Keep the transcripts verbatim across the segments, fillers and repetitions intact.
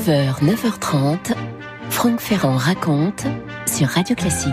neuf heures, neuf heures trente, Franck Ferrand raconte sur Radio Classique.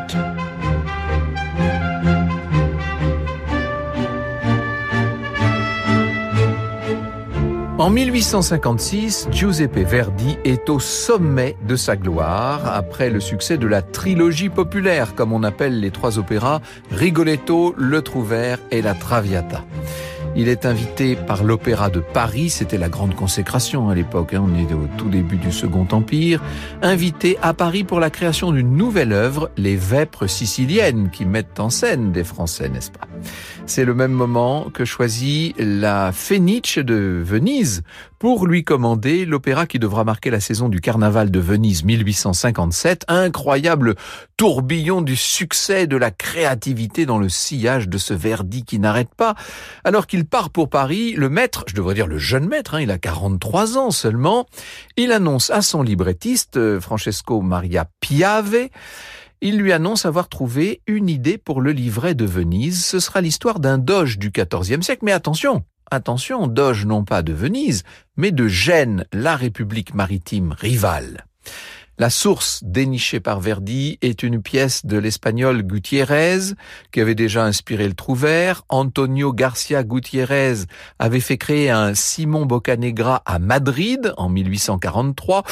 En mille huit cent cinquante-six, Giuseppe Verdi est au sommet de sa gloire après le succès de la trilogie populaire, comme on appelle les trois opéras Rigoletto, Le Trouvère et la Traviata. Il est invité par l'Opéra de Paris, c'était la grande consécration à l'époque, hein, on est au tout début du Second Empire, invité à Paris pour la création d'une nouvelle œuvre, Les Vêpres siciliennes, qui mettent en scène des Français, n'est-ce pas ? C'est le même moment que choisit la Fenice de Venise pour lui commander l'opéra qui devra marquer la saison du Carnaval de Venise mille huit cent cinquante-sept, incroyable tourbillon du succès, de la créativité dans le sillage de ce Verdi qui n'arrête pas. Alors qu'il part pour Paris, le maître, je devrais dire le jeune maître, hein, il a quarante-trois ans seulement, il annonce à son librettiste, Francesco Maria Piave, il lui annonce avoir trouvé une idée pour le livret de Venise. Ce sera l'histoire d'un doge du quatorzième siècle. Mais attention, attention, doge non pas de Venise, mais de Gênes, la république maritime rivale. La source dénichée par Verdi est une pièce de l'espagnol Gutiérrez, qui avait déjà inspiré le Trouvère. Antonio Garcia Gutiérrez avait fait créer un Simon Boccanegra à Madrid en mille huit cent quarante-trois.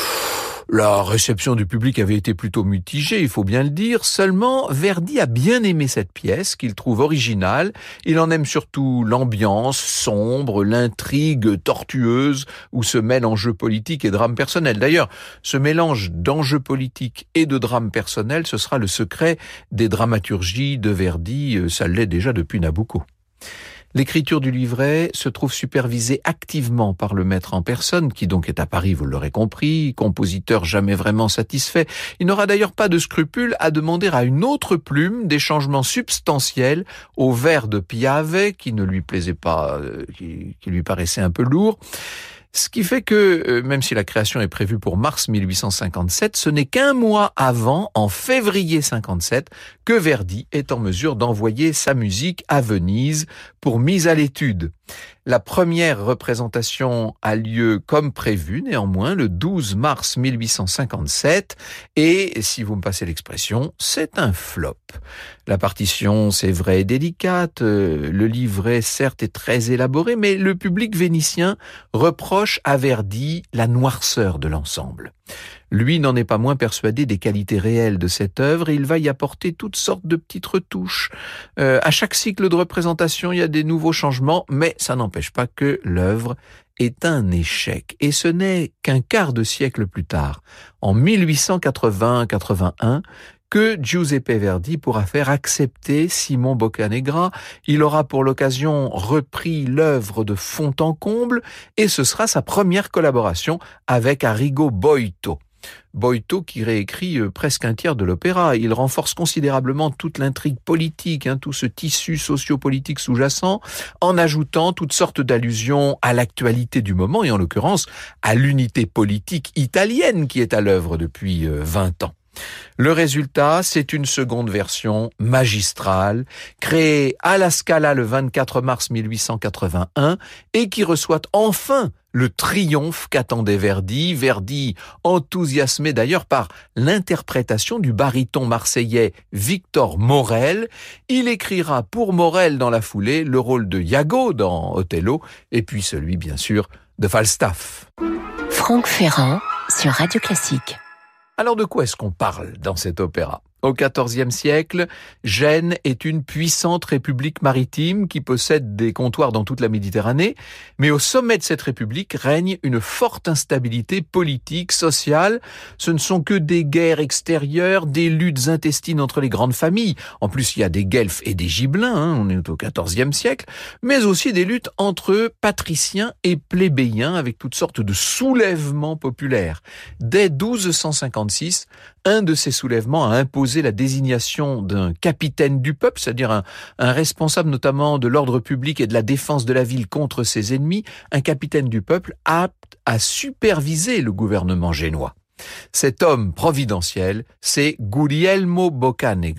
La réception du public avait été plutôt mitigée, il faut bien le dire. Seulement, Verdi a bien aimé cette pièce, qu'il trouve originale. Il en aime surtout l'ambiance sombre, l'intrigue tortueuse, où se mêlent enjeux politiques et drames personnels. D'ailleurs, ce mélange d'enjeux politiques et de drames personnels, ce sera le secret des dramaturgies de Verdi. Ça l'est déjà depuis Nabucco. L'écriture du livret se trouve supervisée activement par le maître en personne, qui donc est à Paris, vous l'aurez compris, compositeur jamais vraiment satisfait. Il n'aura d'ailleurs pas de scrupule à demander à une autre plume des changements substantiels au vers de Piave, qui ne lui plaisait pas, euh, qui, qui lui paraissait un peu lourd. Ce qui fait que, euh, même si la création est prévue pour mars mille huit cent cinquante-sept, ce n'est qu'un mois avant, en février cinquante-sept, que Verdi est en mesure d'envoyer sa musique à Venise pour mise à l'étude. La première représentation a lieu comme prévu, néanmoins, le douze mars mille huit cent cinquante-sept, et, si vous me passez l'expression, c'est un flop. La partition, c'est vrai, est délicate, le livret, certes, est très élaboré, mais le public vénitien reproche à Verdi la noirceur de l'ensemble. Lui n'en est pas moins persuadé des qualités réelles de cette œuvre et il va y apporter toutes sortes de petites retouches. Euh, à chaque cycle de représentation, il y a des nouveaux changements, mais ça n'empêche pas que l'œuvre est un échec. Et ce n'est qu'un quart de siècle plus tard, en mille huit cent quatre-vingts quatre-vingt-un, que Giuseppe Verdi pourra faire accepter Simon Boccanegra. Il aura pour l'occasion repris l'œuvre de fond en comble et ce sera sa première collaboration avec Arrigo Boito. Boito qui réécrit presque un tiers de l'opéra. Il renforce considérablement toute l'intrigue politique, hein, tout ce tissu sociopolitique sous-jacent, en ajoutant toutes sortes d'allusions à l'actualité du moment et en l'occurrence à l'unité politique italienne qui est à l'œuvre depuis vingt ans. Le résultat, c'est une seconde version magistrale, créée à la Scala le vingt-quatre mars mille huit cent quatre-vingt-un et qui reçoit enfin le triomphe qu'attendait Verdi. Verdi, enthousiasmé d'ailleurs par l'interprétation du baryton marseillais Victor Maurel. Il écrira pour Maurel dans la foulée le rôle de Iago dans Othello et puis celui, bien sûr, de Falstaff. Franck Ferrand sur Radio Classique. Alors de quoi est-ce qu'on parle dans cet opéra ? Au quatorzième siècle, Gênes est une puissante république maritime qui possède des comptoirs dans toute la Méditerranée, mais au sommet de cette république règne une forte instabilité politique, sociale. Ce ne sont que des guerres extérieures, des luttes intestines entre les grandes familles. En plus, il y a des guelfes et des gibelins, hein, on est au quatorzième siècle, mais aussi des luttes entre patriciens et plébéiens avec toutes sortes de soulèvements populaires. Dès douze cent cinquante-six, un de ces soulèvements a imposé la désignation d'un capitaine du peuple, c'est-à-dire un, un responsable notamment de l'ordre public et de la défense de la ville contre ses ennemis, un capitaine du peuple apte à superviser le gouvernement génois. Cet homme providentiel, c'est Guglielmo Boccanegra.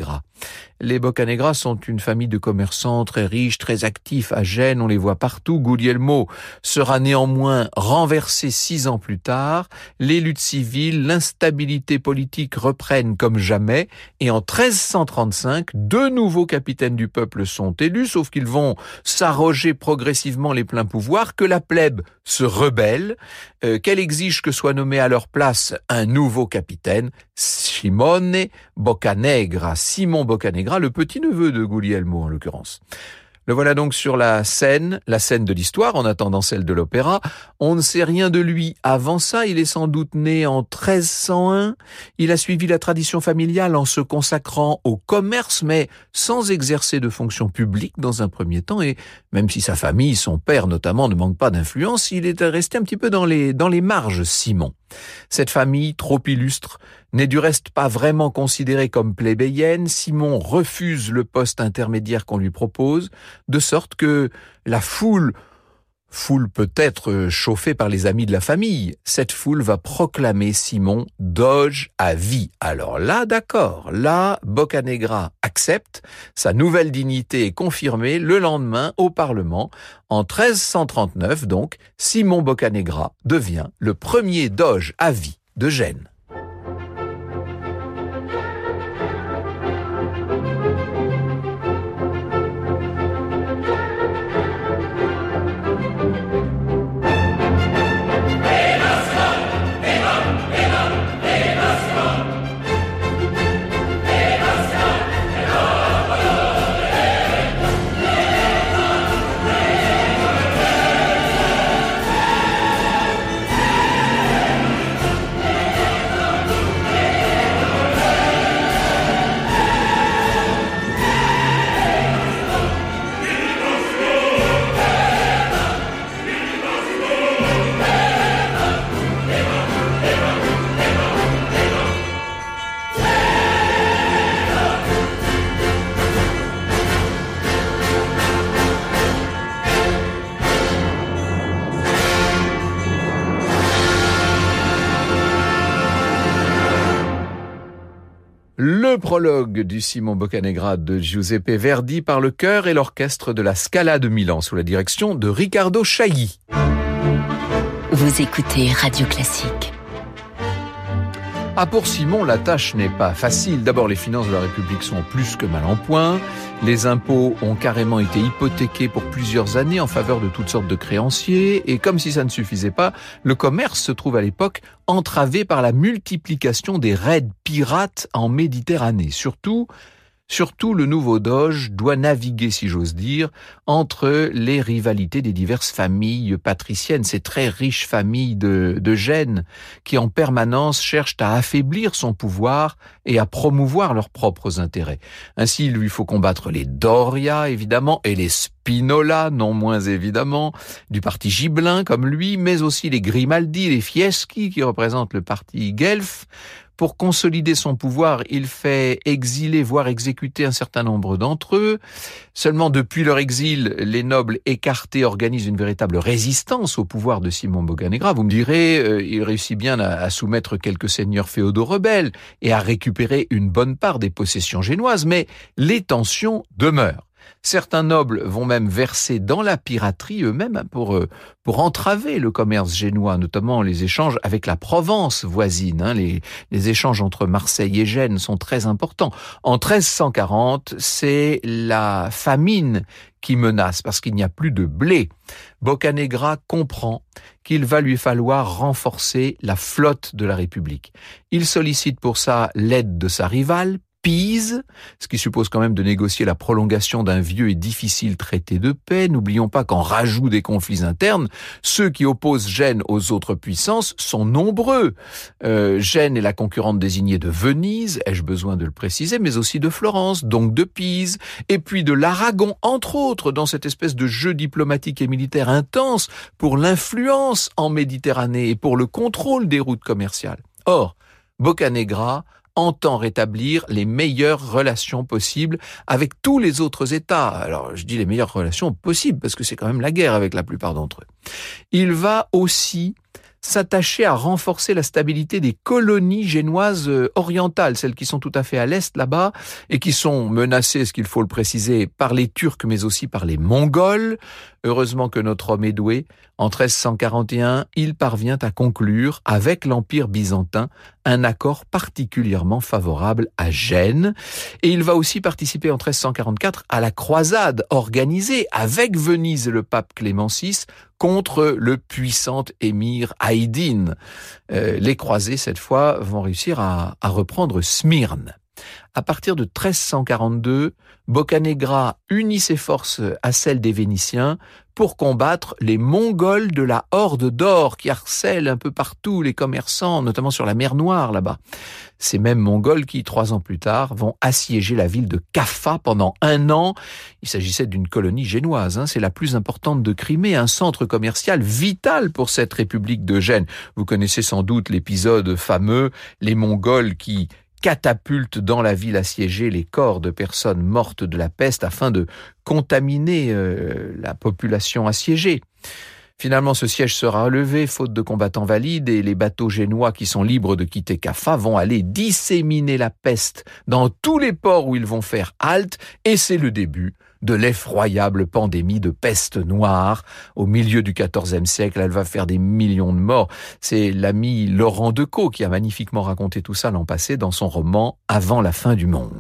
Les Boccanegra sont une famille de commerçants très riches, très actifs à Gênes, on les voit partout. Guglielmo sera néanmoins renversé six ans plus tard. Les luttes civiles, l'instabilité politique reprennent comme jamais et en treize cent trente-cinq, deux nouveaux capitaines du peuple sont élus, sauf qu'ils vont s'arroger progressivement les pleins pouvoirs, que la plèbe se rebelle, euh, qu'elle exige que soit nommé à leur place un nouveau capitaine, Simone Boccanegra, Simon Boccanegra, le petit-neveu de Guglielmo en l'occurrence. Le voilà donc sur la scène, la scène de l'histoire, en attendant celle de l'opéra. On ne sait rien de lui avant ça, il est sans doute né en treize cent un. Il a suivi la tradition familiale en se consacrant au commerce, mais sans exercer de fonction publique dans un premier temps. Et même si sa famille, son père notamment, ne manque pas d'influence, il est resté un petit peu dans les, dans les marges, Simon. Cette famille, trop illustre, n'est du reste pas vraiment considérée comme plébéienne. Simon refuse le poste intermédiaire qu'on lui propose, de sorte que la foule, foule peut-être chauffée par les amis de la famille, cette foule va proclamer Simon doge à vie. Alors là, d'accord, là, Boccanegra accepte, sa nouvelle dignité est confirmée le lendemain au Parlement. En treize cent trente-neuf, donc, Simon Boccanegra devient le premier doge à vie de Gênes. Le prologue du Simon Boccanegra de Giuseppe Verdi par le chœur et l'orchestre de la Scala de Milan sous la direction de Riccardo Chailly. Vous écoutez Radio Classique. Ah, pour Simon, la tâche n'est pas facile. D'abord, les finances de la République sont plus que mal en point. Les impôts ont carrément été hypothéqués pour plusieurs années en faveur de toutes sortes de créanciers. Et comme si ça ne suffisait pas, le commerce se trouve à l'époque entravé par la multiplication des raids pirates en Méditerranée. Surtout, Surtout, le nouveau doge doit naviguer, si j'ose dire, entre les rivalités des diverses familles patriciennes, ces très riches familles de, de Gênes, qui en permanence cherchent à affaiblir son pouvoir et à promouvoir leurs propres intérêts. Ainsi, il lui faut combattre les Doria, évidemment, et les Spinola, non moins évidemment, du parti gibelin comme lui, mais aussi les Grimaldi, les Fieschi, qui représentent le parti guelfe. Pour consolider son pouvoir, il fait exiler, voire exécuter un certain nombre d'entre eux. Seulement, depuis leur exil, les nobles écartés organisent une véritable résistance au pouvoir de Simon Boccanegra. Vous me direz, euh, il réussit bien à, à soumettre quelques seigneurs féodaux rebelles et à récupérer une bonne part des possessions génoises, mais les tensions demeurent. Certains nobles vont même verser dans la piraterie eux-mêmes pour pour entraver le commerce génois, notamment les échanges avec la Provence voisine. Hein. Les, les échanges entre Marseille et Gênes sont très importants. En treize cent quarante, c'est la famine qui menace parce qu'il n'y a plus de blé. Boccanegra comprend qu'il va lui falloir renforcer la flotte de la République. Il sollicite pour ça l'aide de sa rivale, Pise, ce qui suppose quand même de négocier la prolongation d'un vieux et difficile traité de paix. N'oublions pas qu'en rajout des conflits internes, ceux qui opposent Gênes aux autres puissances sont nombreux. Euh, Gênes est la concurrente désignée de Venise, ai-je besoin de le préciser, mais aussi de Florence, donc de Pise, et puis de l'Aragon, entre autres, dans cette espèce de jeu diplomatique et militaire intense pour l'influence en Méditerranée et pour le contrôle des routes commerciales. Or, Boccanegra entend rétablir les meilleures relations possibles avec tous les autres États. Alors, je dis les meilleures relations possibles, parce que c'est quand même la guerre avec la plupart d'entre eux. Il va aussi s'attacher à renforcer la stabilité des colonies génoises orientales, celles qui sont tout à fait à l'est là-bas et qui sont menacées, ce qu'il faut le préciser, par les Turcs mais aussi par les Mongols. Heureusement que notre homme est doué. En treize cent quarante et un, il parvient à conclure avec l'Empire byzantin un accord particulièrement favorable à Gênes. Et il va aussi participer en treize cent quarante-quatre à la croisade organisée avec Venise et le pape Clément six contre le puissant émir Haydn. Euh, les croisés, cette fois, vont réussir à, à reprendre Smyrne. À partir de treize cent quarante-deux, Boccanegra unit ses forces à celles des Vénitiens pour combattre les Mongols de la Horde d'Or qui harcèlent un peu partout les commerçants, notamment sur la mer Noire là-bas. Ces mêmes Mongols qui, trois ans plus tard, vont assiéger la ville de Kaffa pendant un an. Il s'agissait d'une colonie génoise, hein. C'est la plus importante de Crimée, un centre commercial vital pour cette république de Gênes. Vous connaissez sans doute l'épisode fameux, les Mongols qui catapulte dans la ville assiégée les corps de personnes mortes de la peste afin de contaminer euh, la population assiégée. Finalement, ce siège sera relevé, faute de combattants valides, et les bateaux génois qui sont libres de quitter Kaffa vont aller disséminer la peste dans tous les ports où ils vont faire halte, et c'est le début de l'effroyable pandémie de peste noire. Au milieu du quatorzième siècle, elle va faire des millions de morts. C'est l'ami Laurent Decaux qui a magnifiquement raconté tout ça l'an passé dans son roman « Avant la fin du monde ».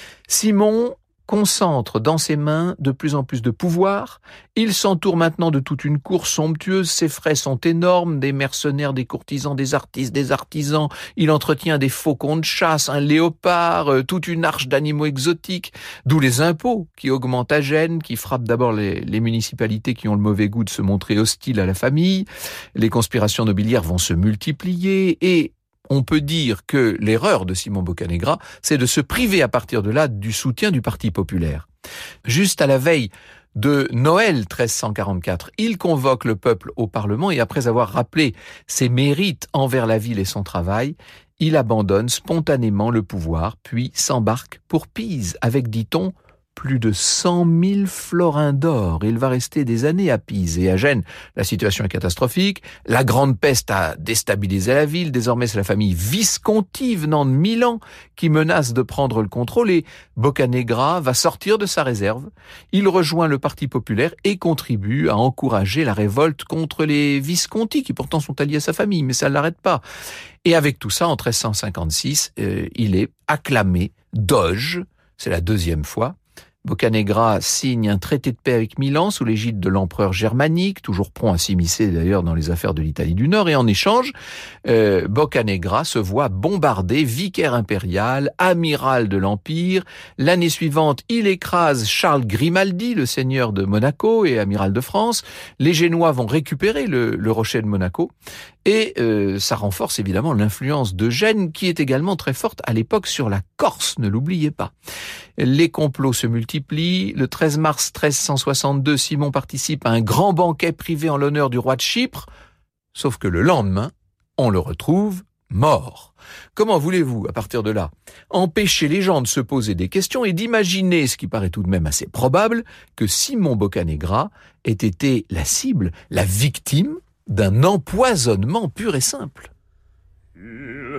Simon concentre dans ses mains de plus en plus de pouvoir. Il s'entoure maintenant de toute une cour somptueuse. Ses frais sont énormes, des mercenaires, des courtisans, des artistes, des artisans. Il entretient des faucons de chasse, un léopard, euh, toute une arche d'animaux exotiques. D'où les impôts qui augmentent à Gênes, qui frappent d'abord les, les municipalités qui ont le mauvais goût de se montrer hostiles à la famille. Les conspirations nobiliaires vont se multiplier et on peut dire que l'erreur de Simon Boccanegra, c'est de se priver à partir de là du soutien du Parti populaire. Juste à la veille de Noël treize cent quarante-quatre, il convoque le peuple au Parlement et après avoir rappelé ses mérites envers la ville et son travail, il abandonne spontanément le pouvoir, puis s'embarque pour Pise avec, dit-on, plus de cent mille florins d'or. Il va rester des années à Pise et à Gênes. La situation est catastrophique. La grande peste a déstabilisé la ville. Désormais, c'est la famille Visconti venant de Milan qui menace de prendre le contrôle et Boccanegra va sortir de sa réserve. Il rejoint le Parti populaire et contribue à encourager la révolte contre les Visconti qui pourtant sont alliés à sa famille, mais ça ne l'arrête pas. Et avec tout ça, en treize cent cinquante-six, euh, il est acclamé doge. C'est la deuxième fois. Boccanegra signe un traité de paix avec Milan sous l'égide de l'empereur germanique, toujours prompt à s'immiscer d'ailleurs dans les affaires de l'Italie du Nord, et en échange, euh, Boccanegra se voit bombardé, vicaire impérial, amiral de l'Empire. L'année suivante, il écrase Charles Grimaldi, le seigneur de Monaco et amiral de France. Les Génois vont récupérer le, le rocher de Monaco, et euh, ça renforce évidemment l'influence de Gênes, qui est également très forte à l'époque sur la Corse, ne l'oubliez pas. Les complots se multiplient. Le treize mars treize cent soixante-deux, Simon participe à un grand banquet privé en l'honneur du roi de Chypre. Sauf que le lendemain, on le retrouve mort. Comment voulez-vous, à partir de là, empêcher les gens de se poser des questions et d'imaginer, ce qui paraît tout de même assez probable, que Simon Boccanegra ait été la cible, la victime d'un empoisonnement pur et simple. Il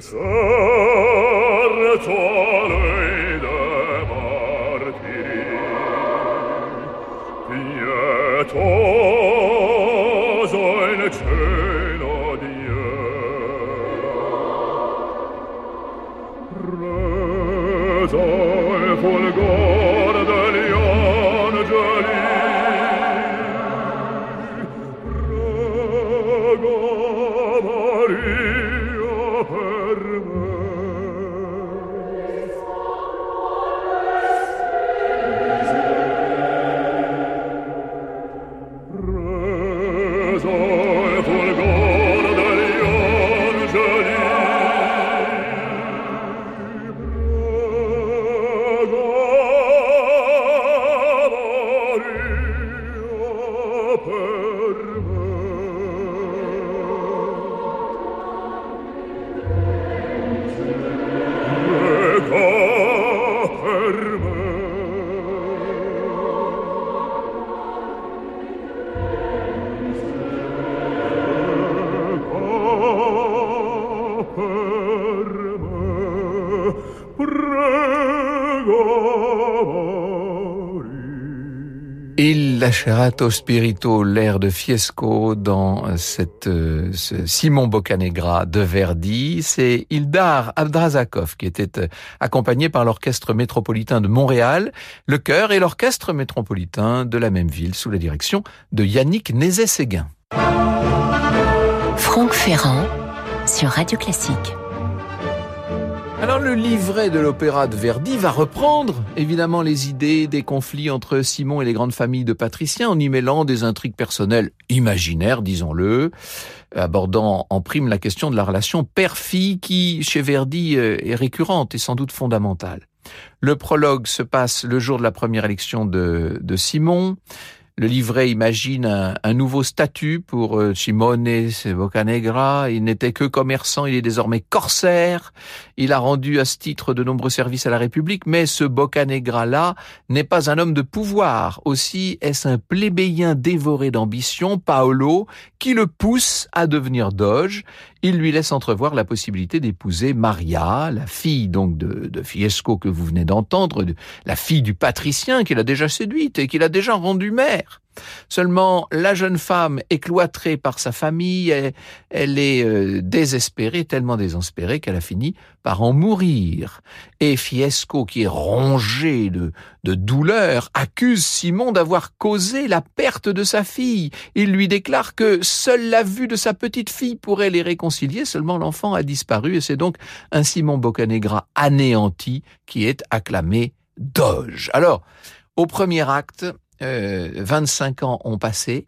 Lacerato Spirito, l'air de Fiesco dans cette, euh, ce Simon Boccanegra de Verdi. C'est Ildar Abdrazakov qui était accompagné par l'Orchestre métropolitain de Montréal, le chœur et l'Orchestre métropolitain de la même ville sous la direction de Yannick Nézet-Séguin. Franck Ferrand sur Radio Classique. Alors le livret de l'opéra de Verdi va reprendre évidemment les idées des conflits entre Simon et les grandes familles de patriciens en y mêlant des intrigues personnelles imaginaires, disons-le, abordant en prime la question de la relation père-fille qui, chez Verdi, est récurrente et sans doute fondamentale. Le prologue se passe le jour de la première élection de, de Simon. Le livret imagine un, un nouveau statut pour euh, Simone Boccanegra. Il n'était que commerçant, il est désormais corsaire. Il a rendu à ce titre de nombreux services à la République, mais ce Boccanegra-là n'est pas un homme de pouvoir. Aussi est-ce un plébéien dévoré d'ambition, Paolo, qui le pousse à devenir doge. Il lui laisse entrevoir la possibilité d'épouser Maria, la fille donc de, de Fiesco que vous venez d'entendre, de, la fille du patricien qu'il a déjà séduite et qu'il a déjà rendue mère. Seulement, la jeune femme est cloîtrée par sa famille, elle, elle est euh, désespérée, tellement désespérée qu'elle a fini par en mourir. Et Fiesco, qui est rongé de, de douleur, accuse Simon d'avoir causé la perte de sa fille. Il lui déclare que seule la vue de sa petite fille pourrait les réconcilier, seulement l'enfant a disparu et c'est donc un Simon Boccanegra anéanti qui est acclamé doge. Alors, au premier acte, Euh, vingt-cinq ans ont passé.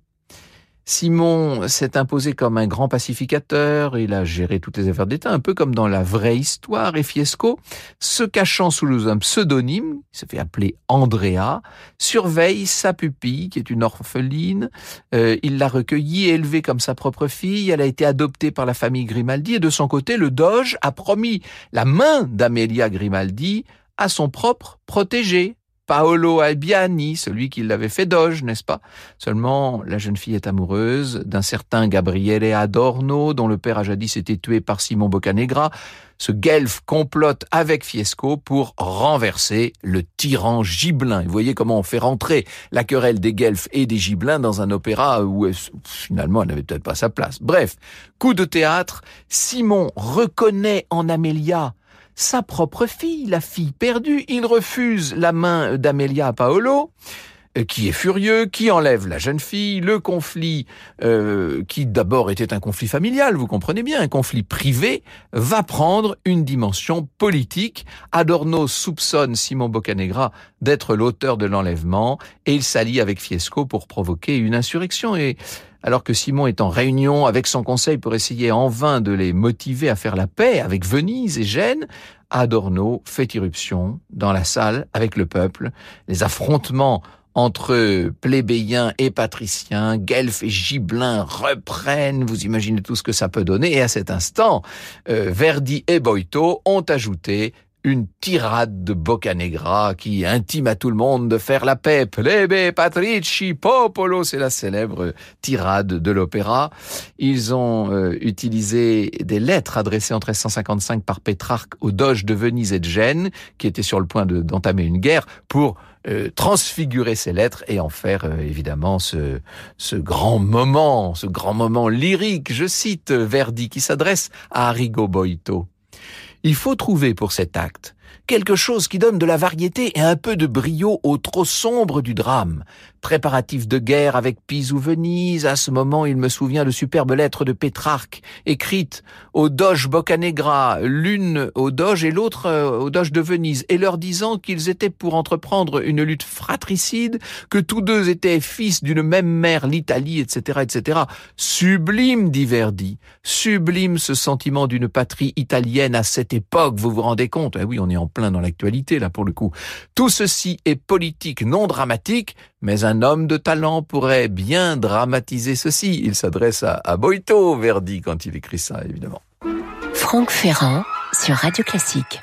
Simon s'est imposé comme un grand pacificateur, il a géré toutes les affaires d'État, un peu comme dans la vraie histoire, et Fiesco, se cachant sous un pseudonyme, il se fait appeler Andrea, surveille sa pupille, qui est une orpheline, euh, il l'a recueillie et élevée comme sa propre fille, elle a été adoptée par la famille Grimaldi, et de son côté, le doge a promis la main d'Amelia Grimaldi à son propre protégé, Paolo Albiani, celui qui l'avait fait doge, n'est-ce pas? Seulement, la jeune fille est amoureuse d'un certain Gabriele Adorno, dont le père a jadis été tué par Simon Boccanegra. Ce guelfe complote avec Fiesco pour renverser le tyran gibelin. Vous voyez comment on fait rentrer la querelle des guelfes et des gibelins dans un opéra où elle, finalement elle n'avait peut-être pas sa place. Bref, coup de théâtre, Simon reconnaît en Amelia sa propre fille, la fille perdue. Il refuse la main d'Amelia à Paolo, qui est furieux, qui enlève la jeune fille. Le conflit, euh, qui d'abord était un conflit familial, vous comprenez bien, un conflit privé, va prendre une dimension politique. Adorno soupçonne Simon Boccanegra d'être l'auteur de l'enlèvement et il s'allie avec Fiesco pour provoquer une insurrection. Et alors que Simon est en réunion avec son conseil pour essayer en vain de les motiver à faire la paix avec Venise et Gênes, Adorno fait irruption dans la salle avec le peuple. Les affrontements entre plébéiens et patriciens, guelfes et gibelins reprennent, vous imaginez tout ce que ça peut donner, et à cet instant, euh, Verdi et Boito ont ajouté une tirade de Boccanegra qui intime à tout le monde de faire la paix. Plebe, patrici, popolo, c'est la célèbre tirade de l'opéra. Ils ont euh, utilisé des lettres adressées en treize cent cinquante-cinq par Pétrarque aux doges de Venise et de Gênes, qui étaient sur le point de, d'entamer une guerre, pour euh, transfigurer ces lettres et en faire euh, évidemment ce, ce grand moment, ce grand moment lyrique. Je cite Verdi qui s'adresse à Arrigo Boito. Il faut trouver pour cet acte quelque chose qui donne de la variété et un peu de brio au trop sombre du drame. Préparatifs de guerre avec Pise ou Venise, à ce moment il me souvient de superbes lettres de Pétrarque, écrites au doge Boccanegra, l'une au doge et l'autre au doge de Venise, et leur disant qu'ils étaient pour entreprendre une lutte fratricide, que tous deux étaient fils d'une même mère, l'Italie, et cetera, et cetera. Sublime, dit Verdi, sublime ce sentiment d'une patrie italienne à cette époque, vous vous rendez compte? Eh oui, on est en plein dans l'actualité, là, pour le coup. Tout ceci est politique, non dramatique, mais un homme de talent pourrait bien dramatiser ceci. Il s'adresse à, à Boito, Verdi, quand il écrit ça, évidemment. Franck Ferrand, sur Radio Classique.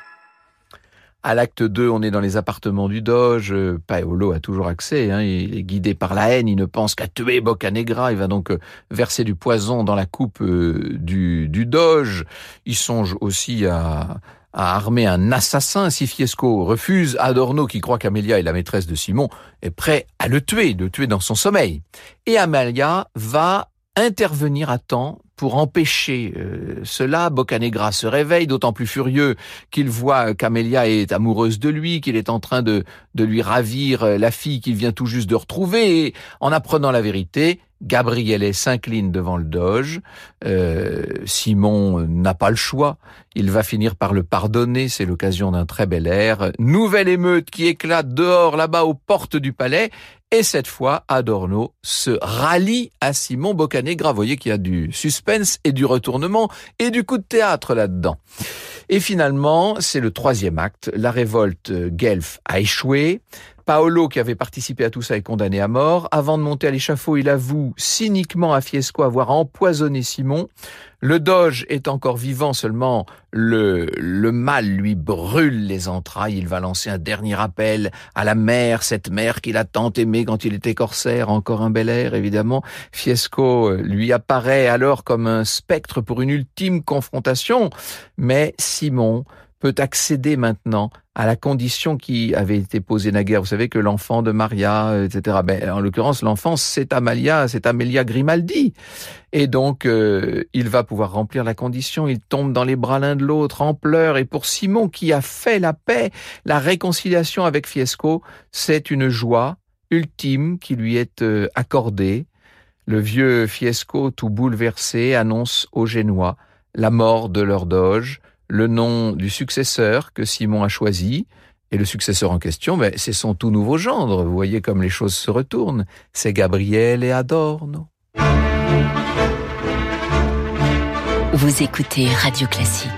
À l'acte deux, on est dans les appartements du doge. Paolo a toujours accès, hein, il est guidé par la haine, il ne pense qu'à tuer Boccanegra. Il va donc verser du poison dans la coupe du, du doge. Il songe aussi à, à armer un assassin si Fiesco refuse. Adorno, qui croit qu'Amelia est la maîtresse de Simon, est prêt à le tuer, le tuer dans son sommeil. Et Amalia va intervenir à temps pour empêcher euh, cela. Boccanegra se réveille, d'autant plus furieux qu'il voit qu'Amelia est amoureuse de lui, qu'il est en train de, de lui ravir la fille qu'il vient tout juste de retrouver. Et en apprenant la vérité, Gabriele s'incline devant le doge. Euh, Simon n'a pas le choix. Il va finir par le pardonner. C'est l'occasion d'un très bel air. Nouvelle émeute qui éclate dehors, là-bas, aux portes du palais. Et cette fois, Adorno se rallie à Simon Boccanegra. Vous voyez qu'il y a du suspense et du retournement et du coup de théâtre là-dedans. Et finalement, c'est le troisième acte. La révolte guelfe a échoué. Paolo, qui avait participé à tout ça, est condamné à mort. Avant de monter à l'échafaud, il avoue cyniquement à Fiesco avoir empoisonné Simon. Le doge est encore vivant, seulement le, le mal lui brûle les entrailles. Il va lancer un dernier appel à la mère, cette mère qu'il a tant aimée quand il était corsaire. Encore un bel air, évidemment. Fiesco lui apparaît alors comme un spectre pour une ultime confrontation. Mais Simon peut accéder maintenant à la condition qui avait été posée naguère. Vous savez que l'enfant de Maria, et cetera. Ben, en l'occurrence, l'enfant, c'est Amalia, c'est Amelia Grimaldi. Et donc, euh, il va pouvoir remplir la condition. Il tombe dans les bras l'un de l'autre, en pleurs. Et pour Simon, qui a fait la paix, la réconciliation avec Fiesco, c'est une joie ultime qui lui est euh, accordée. Le vieux Fiesco, tout bouleversé, annonce aux Génois la mort de leur doge, le nom du successeur que Simon a choisi. Et le successeur en question, ben, c'est son tout nouveau gendre. Vous voyez comme les choses se retournent. C'est Gabriele Adorno. Vous écoutez Radio Classique.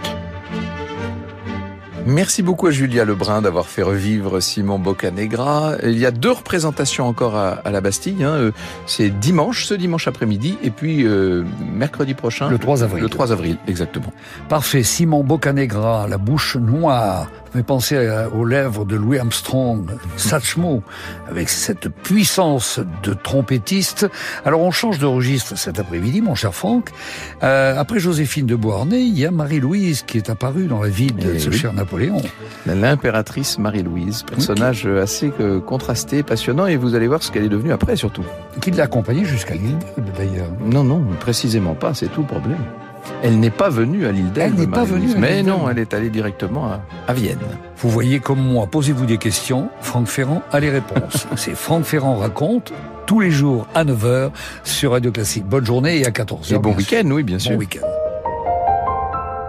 Merci beaucoup à Julia Lebrun d'avoir fait revivre Simon Boccanegra. Il y a deux représentations encore à, à la Bastille. Hein. C'est dimanche, ce dimanche après-midi, et puis euh, mercredi prochain. Le trois avril. Le trois avril, exactement. Parfait. Simon Boccanegra, la bouche noire. Ça fait penser à, aux lèvres de Louis Armstrong, Satchmo, avec cette puissance de trompettiste. Alors on change de registre cet après-midi, mon cher Franck. Euh, après Joséphine de Beauharnais, il y a Marie-Louise qui est apparue dans la vie de et ce oui. cher Napoléon. L'impératrice Marie-Louise, personnage okay. assez euh, contrasté, passionnant, et vous allez voir ce qu'elle est devenue après surtout. Qui l'a accompagnée jusqu'à l'île d'Elbe d'ailleurs. Non, non, précisément pas, c'est tout le problème. Elle n'est pas venue à l'île d'Elbe. Elle n'est pas venue à Mais l'île non, elle est allée directement à, à Vienne. Vous voyez comme moi, posez-vous des questions, Franck Ferrand a les réponses. C'est Franck Ferrand raconte, tous les jours à neuf heures sur Radio Classique. Bonne journée et à quatorze heures. Et bon week-end, oui, bien sûr. Bon week-end.